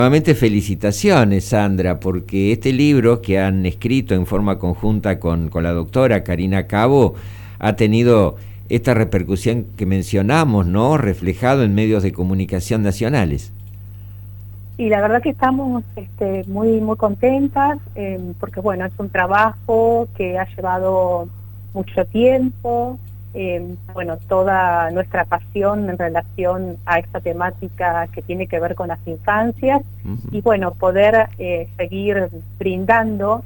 Nuevamente felicitaciones, Sandra, porque este libro que han escrito en forma conjunta con la doctora Karina Cabo ha tenido esta repercusión que mencionamos, ¿no? Reflejado en medios de comunicación nacionales. Y la verdad que estamos muy contentas, porque bueno, es un trabajo que ha llevado mucho tiempo, bueno, toda nuestra pasión en relación a esta temática que tiene que ver con las infancias, y bueno, poder seguir brindando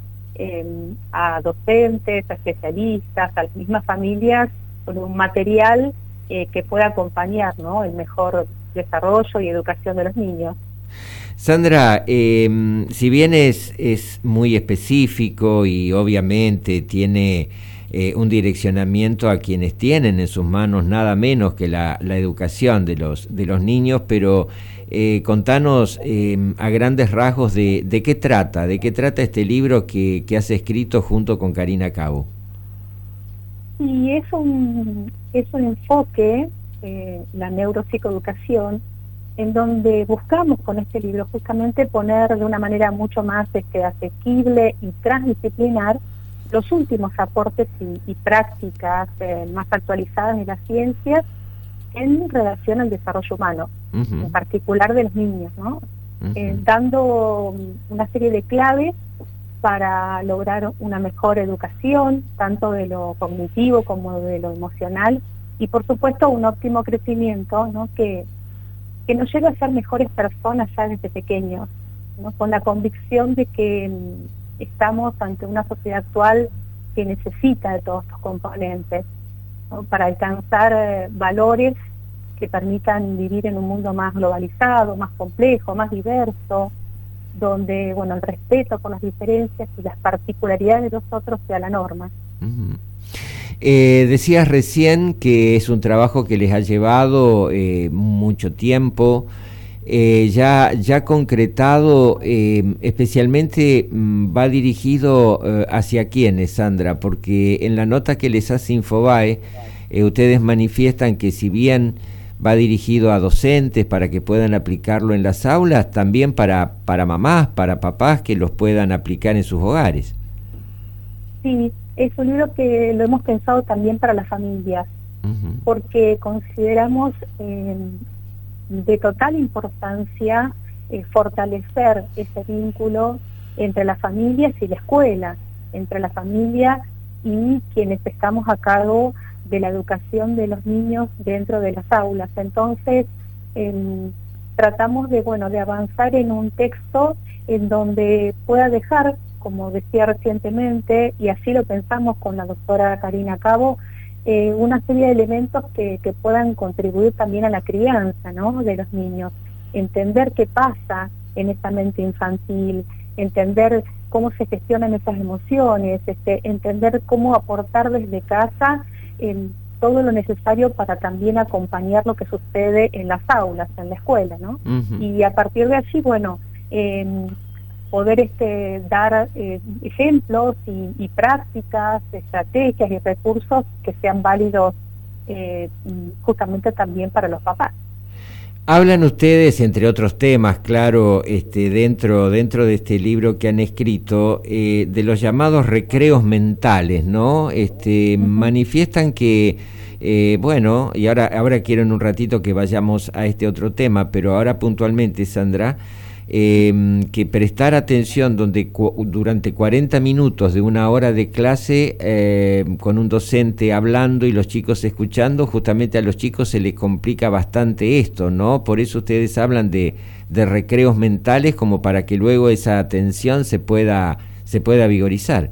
a docentes, a especialistas, a las mismas familias, con un material que pueda acompañar, ¿no?, el mejor desarrollo y educación de los niños. Sandra, si bien es muy específico y obviamente tiene un direccionamiento a quienes tienen en sus manos nada menos que la educación de los niños, pero contanos a grandes rasgos de qué trata este libro que has escrito junto con Karina Cabo. Y es un enfoque, la neuropsicoeducación, en donde buscamos con este libro justamente poner de una manera mucho más asequible y transdisciplinar los últimos aportes y prácticas más actualizadas de las ciencias en relación al desarrollo humano, en particular de los niños, ¿no? Dando una serie de claves para lograr una mejor educación, tanto de lo cognitivo como de lo emocional, y por supuesto un óptimo crecimiento, ¿no?, que nos lleve a ser mejores personas ya desde pequeños, ¿no?, con la convicción de que estamos ante una sociedad actual que necesita de todos estos componentes, ¿no?, para alcanzar valores que permitan vivir en un mundo más globalizado, más complejo, más diverso, donde bueno, el respeto por las diferencias y las particularidades de los otros sea la norma. Decías recién que es un trabajo que les ha llevado mucho tiempo, ya concretado, especialmente va dirigido hacia quiénes, Sandra, porque en la nota que les hace Infobae, ustedes manifiestan que si bien va dirigido a docentes para que puedan aplicarlo en las aulas, también para mamás, para papás que los puedan aplicar en sus hogares. Sí, es un libro que lo hemos pensado también para las familias, porque consideramos de total importancia fortalecer ese vínculo entre las familias y la escuela, entre la familia y quienes estamos a cargo de la educación de los niños dentro de las aulas. Entonces, tratamos de avanzar en un texto en donde pueda dejar, como decía recientemente, y así lo pensamos con la doctora Karina Cabo, una serie de elementos que puedan contribuir también a la crianza, ¿no?, de los niños. Entender qué pasa en esa mente infantil, entender cómo se gestionan esas emociones, entender cómo aportar desde casa todo lo necesario para también acompañar lo que sucede en las aulas, en la escuela, ¿no? Y a partir de allí, bueno, poder dar ejemplos y prácticas, estrategias y recursos que sean válidos justamente también para los papás. Hablan ustedes, entre otros temas, claro, dentro de este libro que han escrito, de los llamados recreos mentales, ¿no? Manifiestan que, bueno, y ahora quiero en un ratito que vayamos a este otro tema, pero ahora puntualmente, Sandra, que prestar atención durante 40 minutos de una hora de clase con un docente hablando y los chicos escuchando, justamente a los chicos se les complica bastante esto, ¿no? Por eso ustedes hablan de recreos mentales como para que luego esa atención se pueda vigorizar.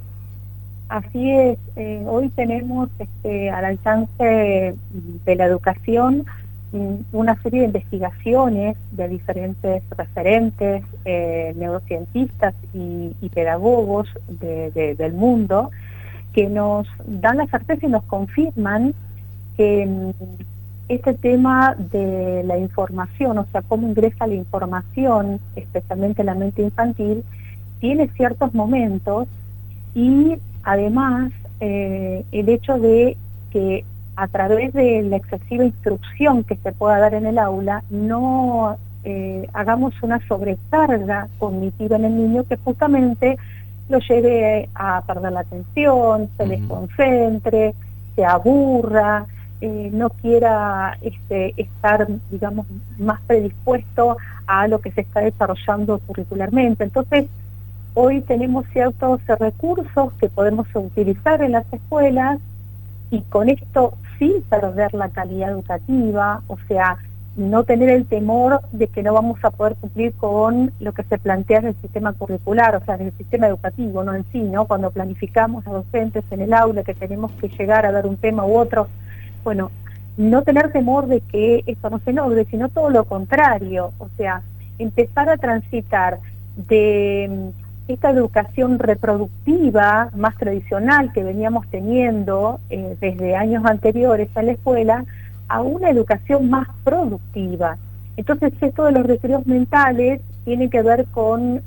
Así es, hoy tenemos al alcance de la educación una serie de investigaciones de diferentes referentes, neurocientistas y pedagogos del mundo, que nos dan la certeza y nos confirman que este tema de la información, o sea, cómo ingresa la información, especialmente en la mente infantil, tiene ciertos momentos, y además el hecho de que a través de la excesiva instrucción que se pueda dar en el aula, no hagamos una sobrecarga cognitiva en el niño que justamente lo lleve a perder la atención, se desconcentre, se aburra, no quiera estar, digamos, más predispuesto a lo que se está desarrollando curricularmente. Entonces, hoy tenemos ciertos recursos que podemos utilizar en las escuelas y con esto sin perder la calidad educativa, o sea, no tener el temor de que no vamos a poder cumplir con lo que se plantea en el sistema curricular, o sea, en el sistema educativo, no en sí, ¿no? Cuando planificamos a docentes en el aula que tenemos que llegar a dar un tema u otro, bueno, no tener temor de que esto no se logre, sino todo lo contrario, o sea, empezar a transitar de esta educación reproductiva más tradicional que veníamos teniendo desde años anteriores a la escuela, a una educación más productiva. Entonces, esto de los recreos mentales tiene que ver con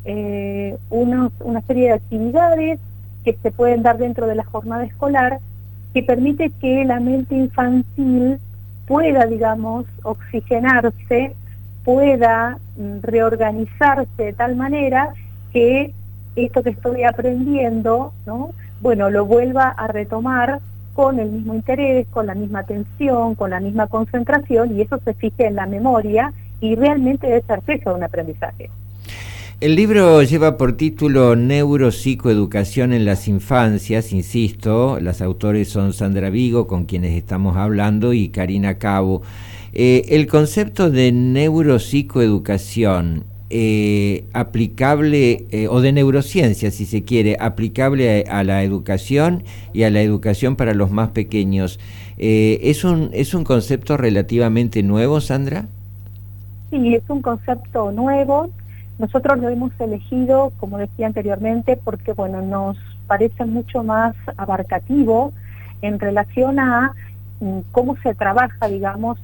una serie de actividades que se pueden dar dentro de la jornada escolar, que permite que la mente infantil pueda, digamos, oxigenarse, pueda reorganizarse de tal manera que esto que estoy aprendiendo, ¿no?, bueno, lo vuelva a retomar con el mismo interés, con la misma atención, con la misma concentración, y eso se fije en la memoria y realmente dé certeza de un aprendizaje. El libro lleva por título Neuropsicoeducación en las infancias, insisto, las autores son Sandra Vigo, con quienes estamos hablando, y Karina Cabo. El concepto de neuropsicoeducación aplicable, o de neurociencia, si se quiere, aplicable a la educación y a la educación para los más pequeños, ¿es un concepto relativamente nuevo, Sandra? Sí, es un concepto nuevo. Nosotros lo hemos elegido, como decía anteriormente, porque bueno, nos parece mucho más abarcativo en relación a cómo se trabaja, digamos,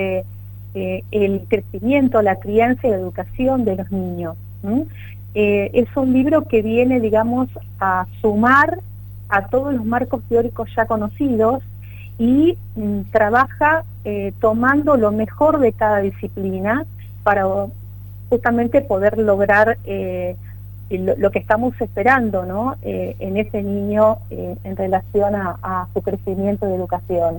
el crecimiento, la crianza y la educación de los niños. Es un libro que viene, digamos, a sumar a todos los marcos teóricos ya conocidos y trabaja tomando lo mejor de cada disciplina para justamente poder lograr lo que estamos esperando, ¿no?, en ese niño en relación a su crecimiento de educación.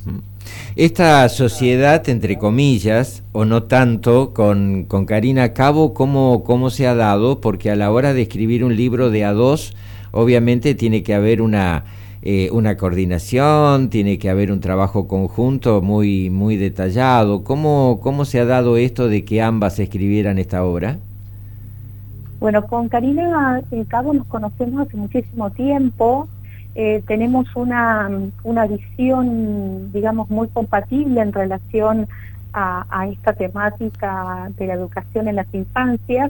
Esta sociedad, entre comillas, o no tanto, con Karina Cabo, ¿cómo se ha dado? Porque a la hora de escribir un libro de a dos, obviamente tiene que haber una coordinación, tiene que haber un trabajo conjunto muy, muy detallado. ¿Cómo se ha dado esto de que ambas escribieran esta obra? Bueno, con Karina Cabo nos conocemos hace muchísimo tiempo. Tenemos una visión, digamos, muy compatible en relación a esta temática de la educación en las infancias.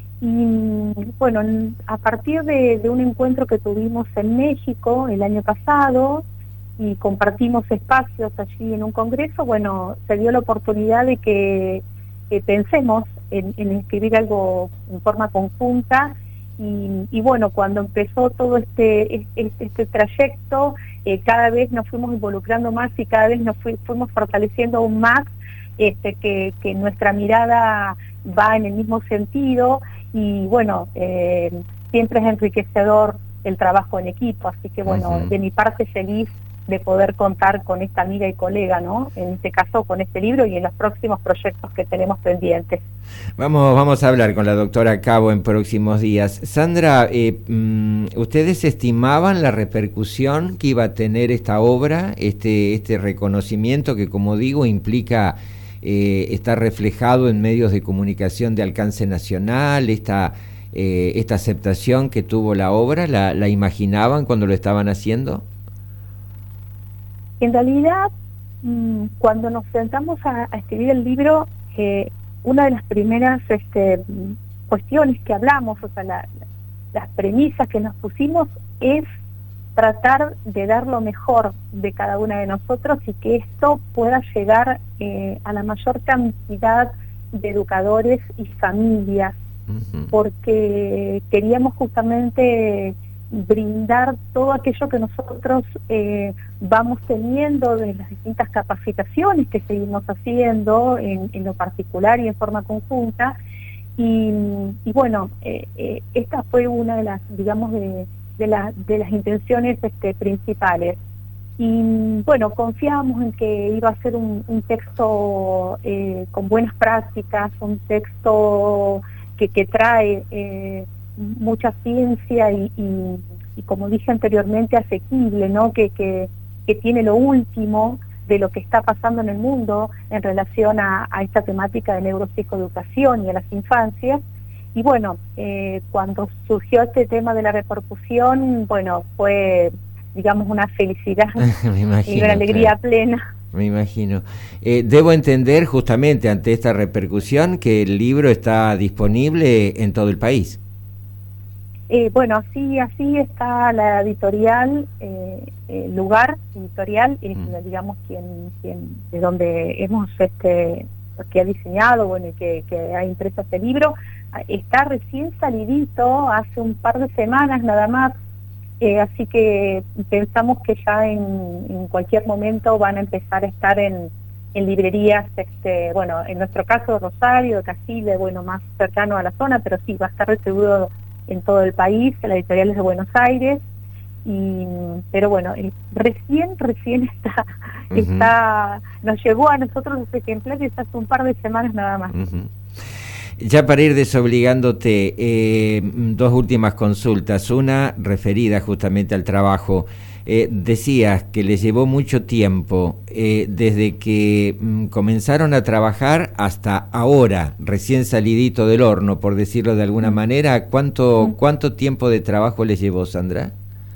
Y bueno, a partir de un encuentro que tuvimos en México el año pasado y compartimos espacios allí en un congreso, bueno, se dio la oportunidad de que pensemos en escribir algo en forma conjunta. Y bueno, cuando empezó todo este trayecto, cada vez nos fuimos involucrando más y cada vez nos fuimos fortaleciendo aún más que nuestra mirada va en el mismo sentido. Y bueno, siempre es enriquecedor el trabajo en equipo, así que bueno, de mi parte feliz de poder contar con esta amiga y colega, ¿no?, en este caso con este libro y en los próximos proyectos que tenemos pendientes. Vamos a hablar con la doctora Cabo en próximos días. Sandra, ¿ustedes estimaban la repercusión que iba a tener esta obra, este reconocimiento que, como digo, implica estar reflejado en medios de comunicación de alcance nacional, esta aceptación que tuvo la obra? ¿La imaginaban cuando lo estaban haciendo? En realidad, cuando nos sentamos a escribir el libro, una de las primeras cuestiones que hablamos, o sea, las premisas que nos pusimos es tratar de dar lo mejor de cada una de nosotros y que esto pueda llegar a la mayor cantidad de educadores y familias, porque queríamos justamente brindar todo aquello que nosotros vamos teniendo de las distintas capacitaciones que seguimos haciendo en lo particular y en forma conjunta. Y bueno, esta fue una de las, digamos, de las intenciones principales. Y bueno, confiamos en que iba a ser un texto con buenas prácticas, un texto que trae mucha ciencia y como dije anteriormente, asequible, ¿no? Que tiene lo último de lo que está pasando en el mundo en relación a esta temática de neuropsicoeducación y a las infancias. Y bueno, cuando surgió este tema de la repercusión, bueno, fue, digamos, una felicidad Me imagino, y una alegría claro. plena. Me imagino. Debo entender justamente ante esta repercusión que el libro está disponible en todo el país. Bueno, así está la editorial, Lugar Editorial, es digamos quien de donde hemos que ha diseñado, bueno, y que ha impreso este libro. Está recién salidito, hace un par de semanas nada más, así que pensamos que ya en cualquier momento van a empezar a estar en librerías, bueno, en nuestro caso Rosario, de Casile, bueno, más cercano a la zona, pero sí, va a estar distribuido en todo el país, la editorial es de Buenos Aires, pero bueno, recién está, nos llegó a nosotros los ejemplares hace un par de semanas nada más. Ya para ir desobligándote, dos últimas consultas, una referida justamente al trabajo. Decías que les llevó mucho tiempo desde que comenzaron a trabajar hasta ahora, recién salidito del horno, por decirlo de alguna manera. ¿Cuánto tiempo de trabajo les llevó, Sandra?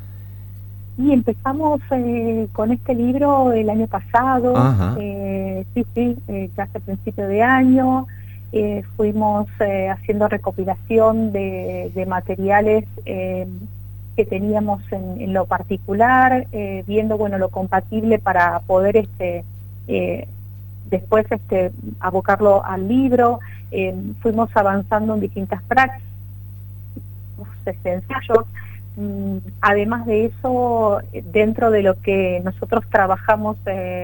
Y empezamos con este libro el año pasado, casi a principio de año. Fuimos haciendo recopilación de materiales que teníamos en lo particular, viendo, bueno, lo compatible para poder después abocarlo al libro. Fuimos avanzando en distintas prácticas, ensayos. Además de eso, dentro de lo que nosotros trabajamos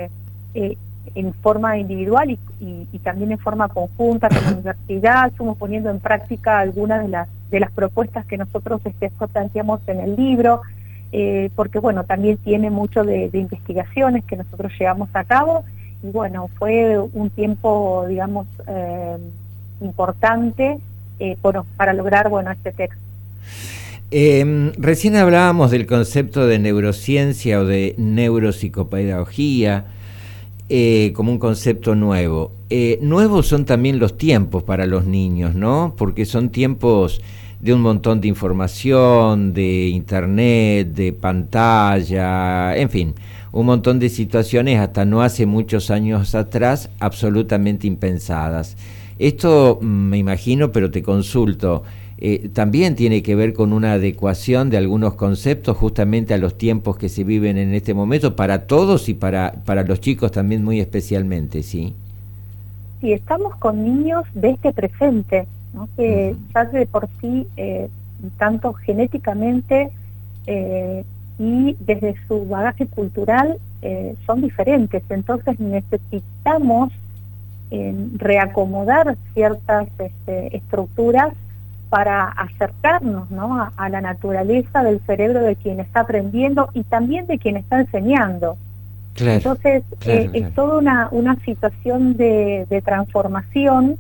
en forma individual y también en forma conjunta con la universidad, fuimos poniendo en práctica algunas de las propuestas que nosotros planteamos en el libro, porque bueno, también tiene mucho de investigaciones que nosotros llevamos a cabo, y bueno, fue un tiempo, digamos, importante para lograr, bueno, este texto. Recién hablábamos del concepto de neurociencia o de neuropsicopedagogía como un concepto nuevo. Nuevos son también los tiempos para los niños, ¿no? Porque son tiempos de un montón de información, de internet, de pantalla, en fin, un montón de situaciones hasta no hace muchos años atrás absolutamente impensadas. Esto me imagino, pero te consulto, también tiene que ver con una adecuación de algunos conceptos justamente a los tiempos que se viven en este momento, para todos y para los chicos también muy especialmente, ¿sí? Sí, estamos con niños de este presente, ¿no? Que ya de por sí, tanto genéticamente y desde su bagaje cultural son diferentes, entonces necesitamos reacomodar ciertas estructuras para acercarnos, ¿no? a la naturaleza del cerebro de quien está aprendiendo y también de quien está enseñando. Claro, entonces claro. Es toda una situación de transformación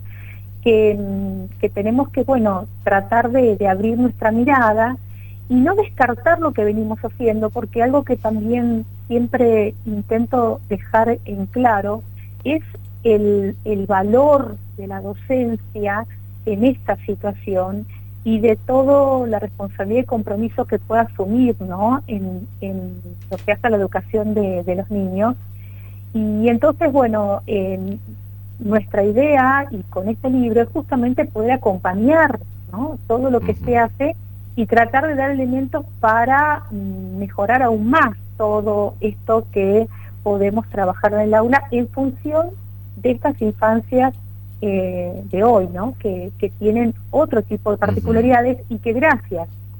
que tenemos que, bueno, tratar de abrir nuestra mirada y no descartar lo que venimos haciendo, porque algo que también siempre intento dejar en claro es el valor de la docencia en esta situación y de toda la responsabilidad y compromiso que pueda asumir, ¿no? en lo que hace a la educación de los niños. Y entonces, bueno, nuestra idea y con este libro es justamente poder acompañar, ¿no? todo lo que se hace y tratar de dar elementos para mejorar aún más todo esto que podemos trabajar en el aula en función de estas infancias de hoy, ¿no? Que tienen otro tipo de particularidades y que gracias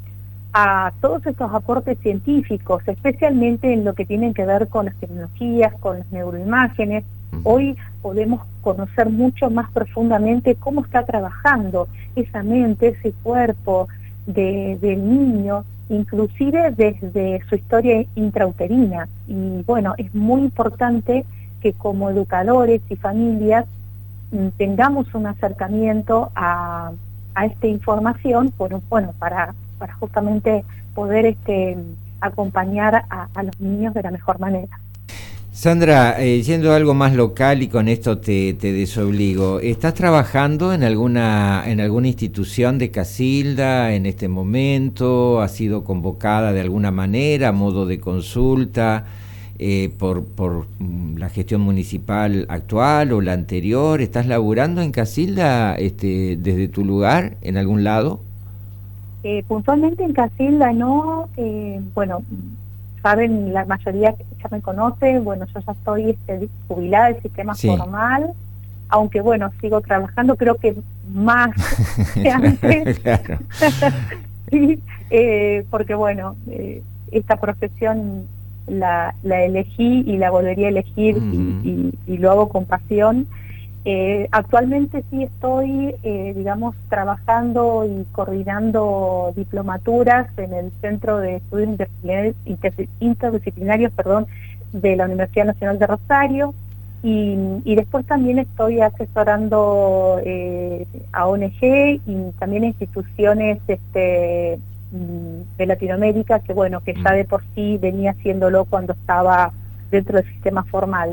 a todos estos aportes científicos, especialmente en lo que tienen que ver con las tecnologías, con las neuroimágenes. Hoy podemos conocer mucho más profundamente cómo está trabajando esa mente, ese cuerpo del niño, inclusive desde su historia intrauterina. Y bueno, es muy importante que como educadores y familias tengamos un acercamiento a esta información, bueno, para justamente poder acompañar a los niños de la mejor manera. Sandra, yendo a algo más local y con esto te desobligo, ¿estás trabajando en alguna institución de Casilda en este momento? ¿Has sido convocada de alguna manera a modo de consulta por la gestión municipal actual o la anterior? ¿Estás laburando en Casilda desde tu lugar en algún lado? Puntualmente en Casilda no, bueno, saben, la mayoría ya me conoce, bueno, yo ya estoy jubilada del sistema formal, aunque bueno, sigo trabajando, creo que más que antes, claro. Sí, porque bueno, esta profesión la elegí y la volvería a elegir y lo hago con pasión. Actualmente sí estoy, digamos, trabajando y coordinando diplomaturas en el Centro de Estudios Interdisciplinarios, de la Universidad Nacional de Rosario, y después también estoy asesorando a ONG y también a instituciones de Latinoamérica, que bueno, que ya de por sí venía haciéndolo cuando estaba dentro del sistema formal.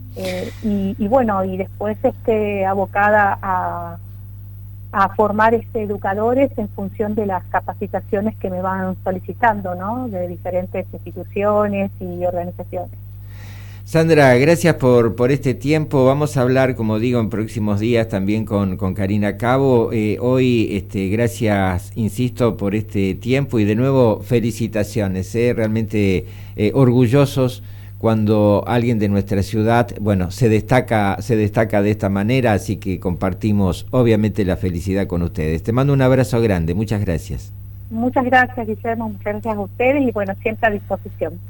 Y bueno, y después abocada a formar educadores en función de las capacitaciones que me van solicitando, ¿no?, de diferentes instituciones y organizaciones. Sandra, gracias por este tiempo. Vamos a hablar, como digo, en próximos días también con Karina Cabo. Hoy, gracias, insisto, por este tiempo y de nuevo felicitaciones, realmente orgullosos cuando alguien de nuestra ciudad, bueno, se destaca de esta manera, así que compartimos obviamente la felicidad con ustedes. Te mando un abrazo grande, muchas gracias. Muchas gracias, Guillermo, muchas gracias a ustedes y bueno, siempre a disposición.